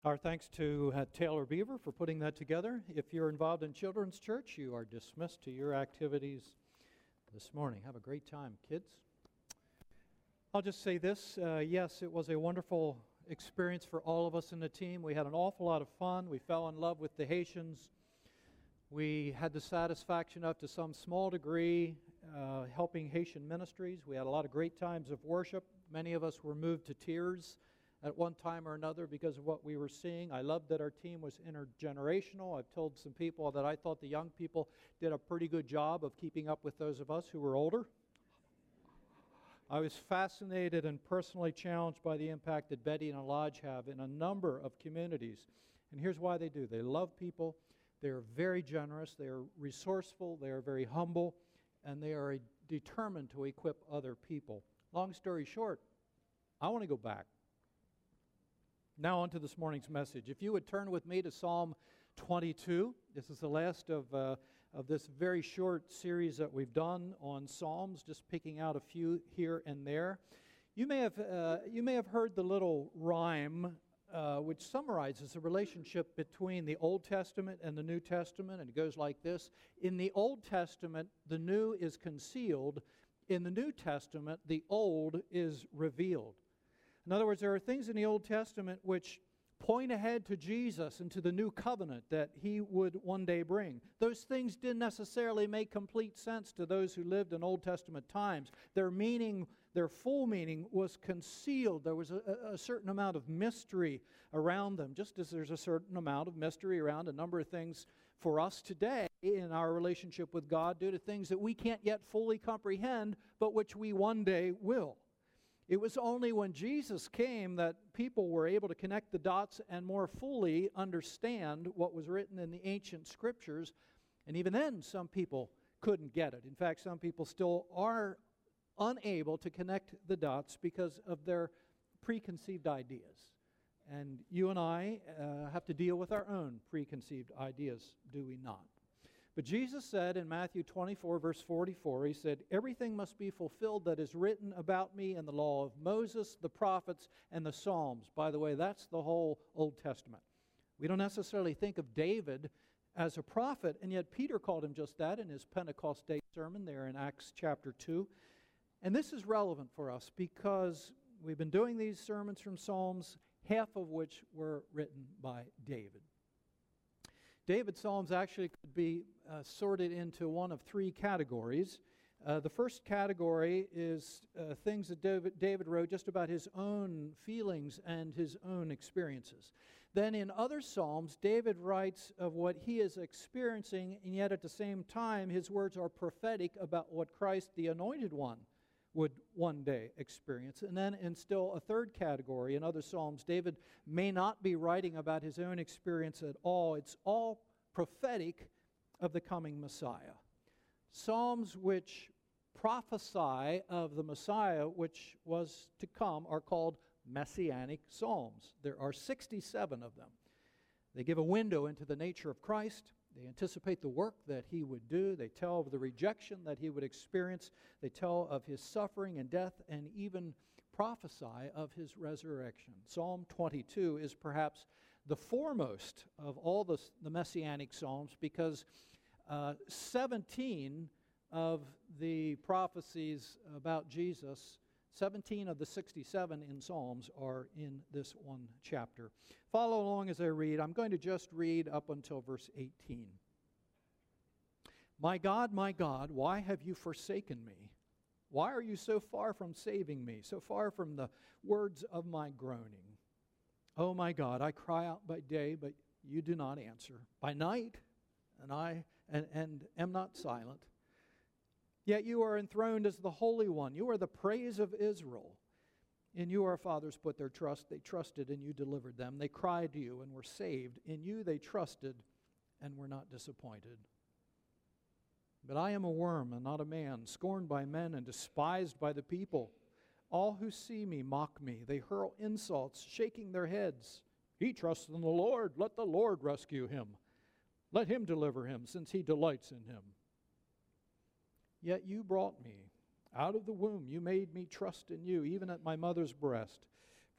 Our thanks to Taylor Beaver for putting that together. If you're involved in Children's Church, you are dismissed to your activities this morning. Have a great time, kids. I'll just say this. Yes, it was a wonderful experience for all of us in the team. We had an awful lot of fun. We fell in love with the Haitians. We had the satisfaction of, to some small degree, helping Haitian ministries. We had a lot of great times of worship. Many of us were moved to tears at one time or another because of what we were seeing. I loved that our team was intergenerational. I've told some people that I thought the young people did a pretty good job of keeping up with those of us who were older. I was fascinated and personally challenged by the impact that Betty and Lodge have in a number of communities. And here's why they do. They love people. They are very generous. They are resourceful. They are very humble. And they are determined to equip other people. Long story short, I want to go back. Now on to this morning's message. If you would turn with me to Psalm 22. This is the last of this very short series that we've done on Psalms, just picking out a few here and there. You may have heard the little rhyme which summarizes the relationship between the Old Testament and the New Testament, and it goes like this. In the Old Testament, the new is concealed. In the New Testament, the old is revealed. In other words, there are things in the Old Testament which point ahead to Jesus and to the new covenant that he would one day bring. Those things didn't necessarily make complete sense to those who lived in Old Testament times. Their meaning, their full meaning, was concealed. There was a certain amount of mystery around them, just as there's a certain amount of mystery around a number of things for us today in our relationship with God due to things that we can't yet fully comprehend, but which we one day will. It was only when Jesus came that people were able to connect the dots and more fully understand what was written in the ancient scriptures. And even then, some people couldn't get it. In fact, some people still are unable to connect the dots because of their preconceived ideas. And you and I have to deal with our own preconceived ideas, do we not? But Jesus said in Matthew 24, verse 44, he said, "Everything must be fulfilled that is written about me in the law of Moses, the prophets, and the Psalms." By the way, that's the whole Old Testament. We don't necessarily think of David as a prophet, and yet Peter called him just that in his Pentecost Day sermon there in Acts chapter 2. And this is relevant for us because we've been doing these sermons from Psalms, half of which were written by David. David's Psalms actually could be sorted into one of three categories. The first category is things that David wrote just about his own feelings and his own experiences. Then in other Psalms, David writes of what he is experiencing, and yet at the same time, his words are prophetic about what Christ, the Anointed One, would one day experience. And then in still a third category, in other Psalms, David may not be writing about his own experience at all. It's all prophetic of the coming Messiah. Psalms which prophesy of the Messiah which was to come are called Messianic Psalms. There are 67 of them. They give a window into the nature of Christ. They anticipate the work that he would do. They tell of the rejection that he would experience. They tell of his suffering and death and even prophesy of his resurrection. Psalm 22 is perhaps the foremost of all the Messianic Psalms because 17 of the prophecies about Jesus, 17 of the 67 in Psalms are in this one chapter. Follow along as I read. I'm going to just read up until verse 18. My God, why have you forsaken me? Why are you so far from saving me, so far from the words of my groaning? Oh my God, I cry out by day, but you do not answer. By night, and I am not silent. Yet you are enthroned as the Holy One. You are the praise of Israel. In you our fathers put their trust. They trusted and you delivered them. They cried to you and were saved. In you they trusted and were not disappointed. But I am a worm and not a man, scorned by men and despised by the people. All who see me mock me. They hurl insults, shaking their heads. He trusts in the Lord. Let the Lord rescue him. Let him deliver him, since he delights in him. Yet you brought me out of the womb. You made me trust in you, even at my mother's breast.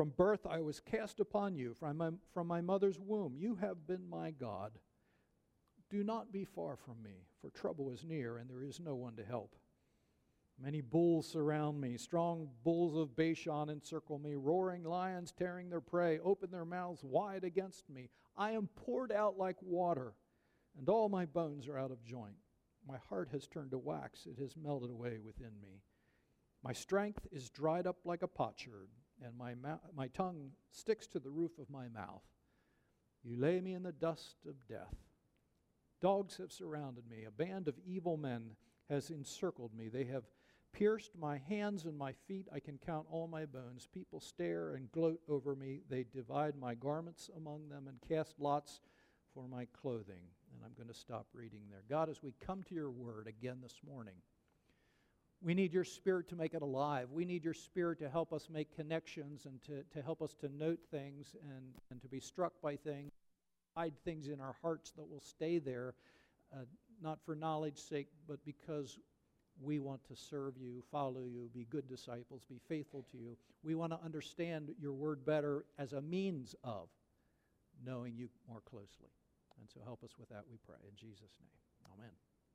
From birth I was cast upon you, from my mother's womb. You have been my God. Do not be far from me, for trouble is near, and there is no one to help. Many bulls surround me. Strong bulls of Bashan encircle me. Roaring lions tearing their prey open their mouths wide against me. I am poured out like water, and all my bones are out of joint. My heart has turned to wax. It has melted away within me. My strength is dried up like a potsherd, and my tongue sticks to the roof of my mouth. You lay me in the dust of death. Dogs have surrounded me. A band of evil men has encircled me. They have pierced my hands and my feet. I can count all my bones. People stare and gloat over me. They divide my garments among them and cast lots for my clothing. And I'm going to stop reading there. God, as we come to your word again this morning, we need your Spirit to make it alive. We need your Spirit to help us make connections and to help us to note things and to be struck by things, hide things in our hearts that will stay there, not for knowledge's sake, but because we want to serve you, follow you, be good disciples, be faithful to you. We want to understand your word better as a means of knowing you more closely. And so help us with that, we pray. In Jesus' name, amen.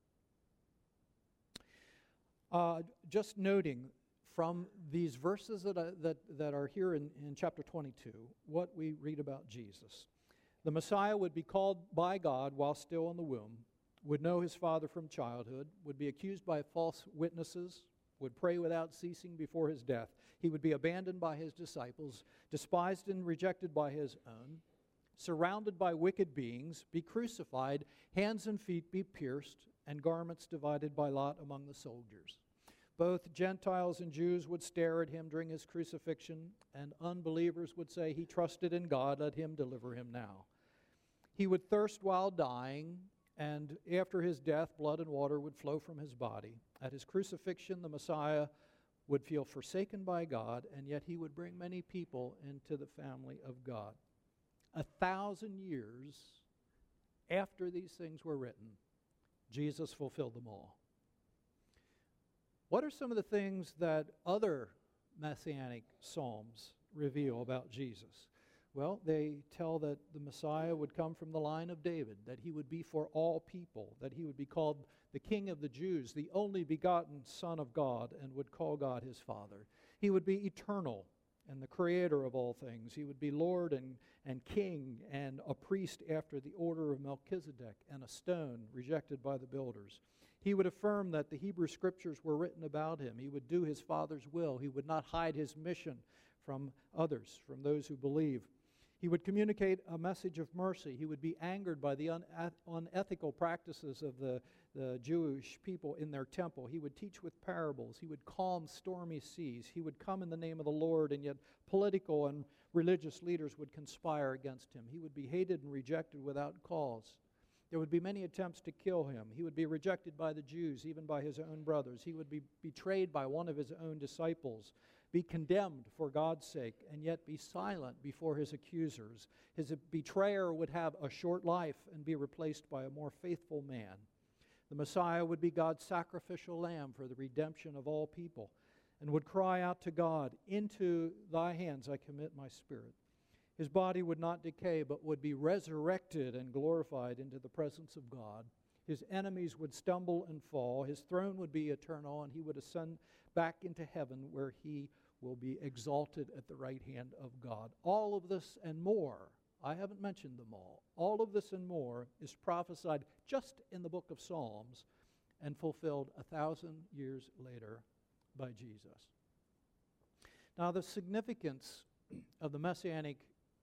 Just noting from these verses that are here in chapter 22, what we read about Jesus. The Messiah would be called by God while still in the womb, would know his Father from childhood, would be accused by false witnesses, would pray without ceasing before his death. He would be abandoned by his disciples, despised and rejected by his own, surrounded by wicked beings, be crucified, hands and feet be pierced, and garments divided by lot among the soldiers. Both Gentiles and Jews would stare at him during his crucifixion, and unbelievers would say, he trusted in God, let him deliver him now. He would thirst while dying, and after his death, blood and water would flow from his body. At his crucifixion, the Messiah would feel forsaken by God, and yet he would bring many people into the family of God. 1,000 years after these things were written, Jesus fulfilled them all. What are some of the things that other messianic psalms reveal about Jesus? Well, they tell that the Messiah would come from the line of David, that he would be for all people, that he would be called the King of the Jews, the only begotten Son of God, and would call God his Father. He would be eternal and the creator of all things. He would be Lord and King and a priest after the order of Melchizedek, and a stone rejected by the builders. He would affirm that the Hebrew Scriptures were written about him. He would do his Father's will. He would not hide his mission from others, from those who believe. He would communicate a message of mercy. He would be angered by the unethical practices of the Jewish people in their temple. He would teach with parables. He would calm stormy seas. He would come in the name of the Lord, and yet political and religious leaders would conspire against him. He would be hated and rejected without cause. There would be many attempts to kill him. He would be rejected by the Jews, even by his own brothers. He would be betrayed by one of his own disciples, be condemned for God's sake, and yet be silent before his accusers. His betrayer would have a short life and be replaced by a more faithful man. The Messiah would be God's sacrificial lamb for the redemption of all people, and would cry out to God, "Into thy hands I commit my spirit." His body would not decay, but would be resurrected and glorified into the presence of God. His enemies would stumble and fall. His throne would be eternal, and he would ascend back into heaven, where he will be exalted at the right hand of God. All of this and more, I haven't mentioned them all of this and more is prophesied just in the book of Psalms and fulfilled 1,000 years later by Jesus. Now, the significance of the Messianic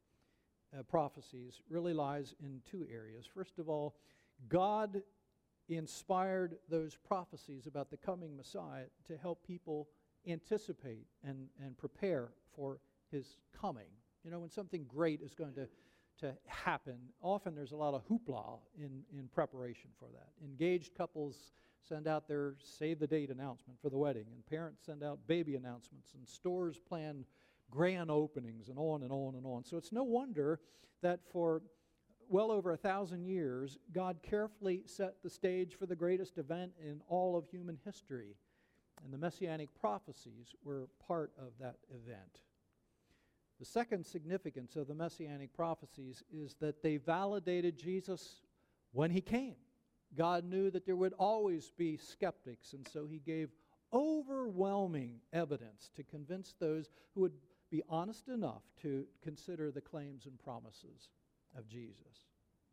prophecies really lies in two areas. First of all, God inspired those prophecies about the coming Messiah to help people anticipate and prepare for his coming. You know, when something great is going to happen, often there's a lot of hoopla in preparation for that. Engaged couples send out their save-the-date announcement for the wedding, and parents send out baby announcements, and stores plan grand openings, and on and on and on. So it's no wonder that for well over 1,000 years, God carefully set the stage for the greatest event in all of human history. And the Messianic prophecies were part of that event. The second significance of the messianic prophecies is that they validated Jesus when he came. God knew that there would always be skeptics, and so he gave overwhelming evidence to convince those who would be honest enough to consider the claims and promises of Jesus.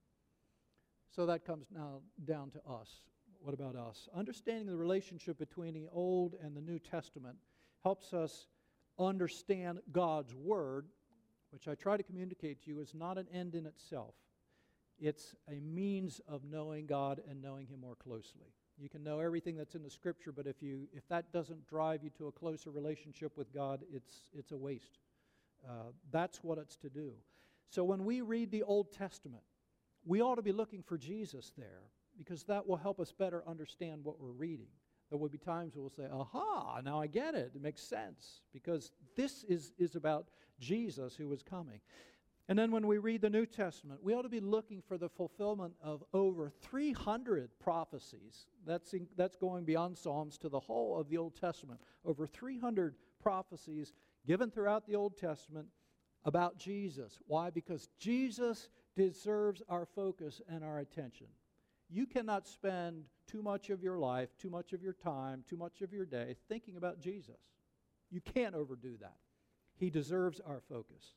So that comes now down to us. What about us? Understanding the relationship between the Old and the New Testament helps us understand God's Word, which I try to communicate to you is not an end in itself. It's a means of knowing God and knowing Him more closely. You can know everything that's in the Scripture, but if that doesn't drive you to a closer relationship with God, it's a waste. That's what it's to do. So when we read the Old Testament, we ought to be looking for Jesus there, because that will help us better understand what we're reading. There will be times we'll say, aha, now I get it. It makes sense, because this is about Jesus who is coming. And then when we read the New Testament, we ought to be looking for the fulfillment of over 300 prophecies. That's going beyond Psalms to the whole of the Old Testament. Over 300 prophecies given throughout the Old Testament about Jesus. Why? Because Jesus deserves our focus and our attention. You cannot spend too much of your life, too much of your time, too much of your day thinking about Jesus. You can't overdo that. He deserves our focus.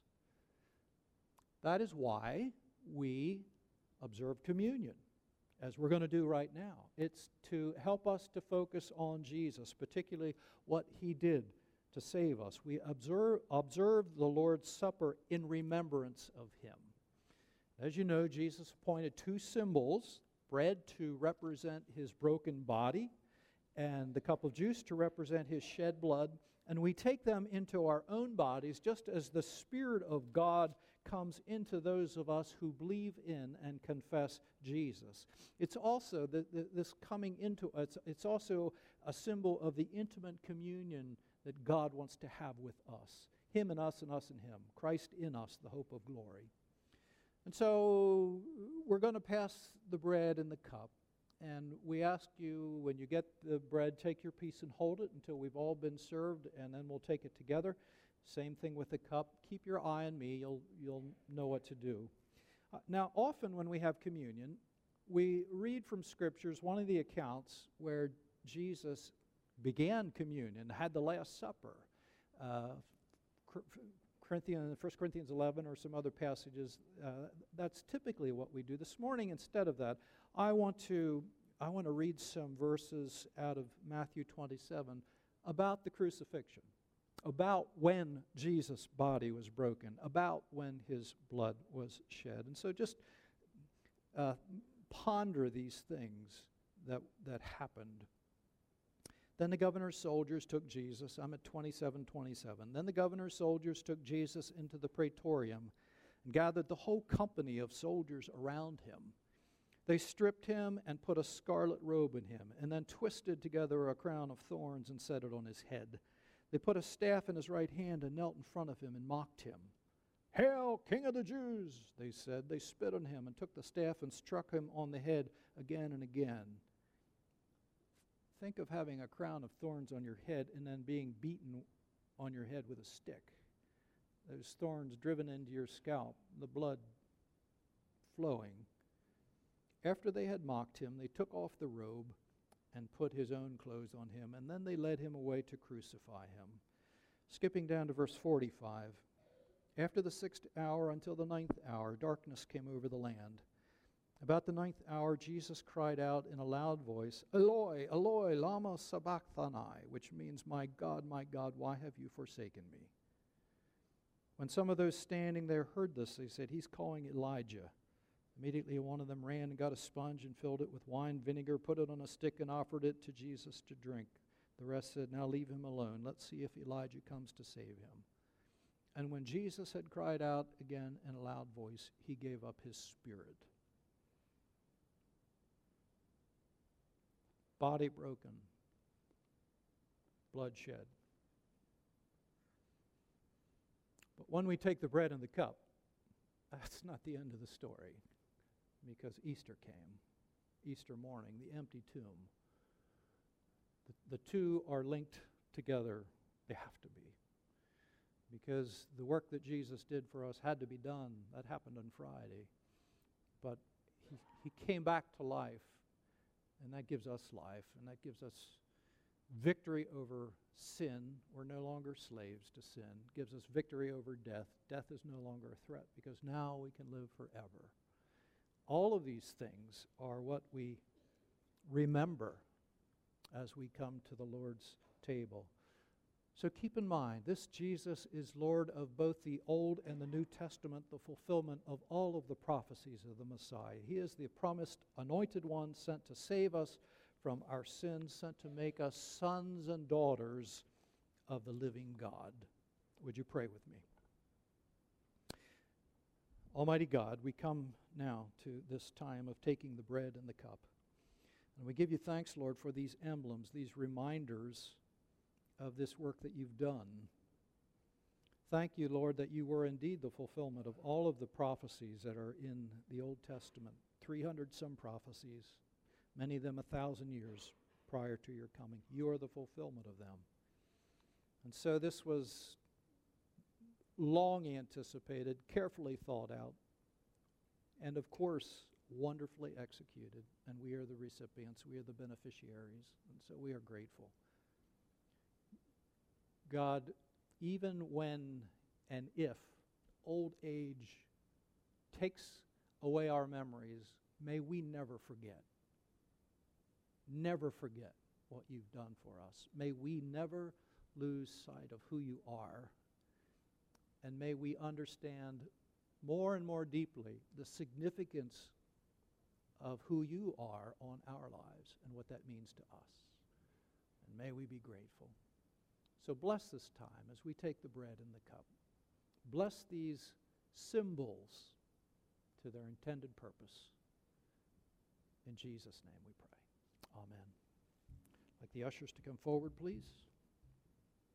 That is why we observe communion, as we're going to do right now. It's to help us to focus on Jesus, particularly what He did to save us. We observe the Lord's Supper in remembrance of Him. As you know, Jesus appointed two symbols, bread to represent His broken body and the cup of juice to represent His shed blood. And we take them into our own bodies just as the Spirit of God comes into those of us who believe in and confess Jesus. It's also this coming into us, it's also a symbol of the intimate communion that God wants to have with us. Him and us in Him. Christ in us, the hope of glory. And so we're going to pass the bread and the cup. And we ask you, when you get the bread, take your piece and hold it until we've all been served, and then we'll take it together. Same thing with the cup. Keep your eye on me. You'll know what to do. Now, often when we have communion, we read from Scriptures one of the accounts where Jesus began communion, had the Last Supper. 1 Corinthians 11 or some other passages, that's typically what we do. This morning, instead of that, I want to read some verses out of Matthew 27 about the crucifixion, about when Jesus' body was broken, about when His blood was shed. And so just ponder these things that happened. Then the governor's soldiers took Jesus. I'm at 27:27. Then the governor's soldiers took Jesus into the praetorium and gathered the whole company of soldiers around Him. They stripped Him and put a scarlet robe in Him, and then twisted together a crown of thorns and set it on His head. They put a staff in His right hand and knelt in front of Him and mocked Him. "Hail, King of the Jews," they said. They spit on Him and took the staff and struck Him on the head again and again. Think of having a crown of thorns on your head and then being beaten on your head with a stick. Those thorns driven into your scalp, the blood flowing. After they had mocked Him, they took off the robe and put His own clothes on Him, and then they led Him away to crucify Him. Skipping down to verse 45. After the 6th hour until the 9th hour, darkness came over the land. About the 9th hour, Jesus cried out in a loud voice, "Eloi, Eloi, lama sabachthani," which means, my God, why have you forsaken me?" When some of those standing there heard this, they said, "He's calling Elijah." Immediately one of them ran and got a sponge and filled it with wine vinegar, put it on a stick and offered it to Jesus to drink. The rest said, "Now leave him alone. Let's see if Elijah comes to save him." And when Jesus had cried out again in a loud voice, He gave up His spirit. Body broken, blood shed. But when we take the bread and the cup, that's not the end of the story, because Easter came, Easter morning, the empty tomb. The two are linked together. They have to be. because the work that Jesus did for us had to be done. That happened on Friday. But he came back to life, and that gives us life, and that gives us victory over sin. We're no longer slaves to sin. It gives us victory over death. Death is no longer a threat because now we can live forever. All of these things are what we remember as we come to the Lord's table. So keep in mind, this Jesus is Lord of both the Old and the New Testament, the fulfillment of all of the prophecies of the Messiah. He is the promised anointed one sent to save us from our sins, sent to make us sons and daughters of the living God. Would you pray with me? Almighty God, we come now to this time of taking the bread and the cup. And we give you thanks, Lord, for these emblems, these reminders of this work that you've done. Thank you, Lord, that you were indeed the fulfillment of all of the prophecies that are in the Old Testament, 300-some prophecies, many of them 1,000 years prior to your coming. You are the fulfillment of them. And so this was long anticipated, carefully thought out, and of course, wonderfully executed. And we are the recipients, we are the beneficiaries, and so we are grateful. God, even when and if old age takes away our memories, may we never forget. Never forget what you've done for us. May we never lose sight of who you are. And may we understand more and more deeply the significance of who you are on our lives and what that means to us. And may we be grateful. So bless this time as we take the bread and the cup. Bless these symbols to their intended purpose. In Jesus' name we pray. Amen. I'd like the ushers to come forward, please.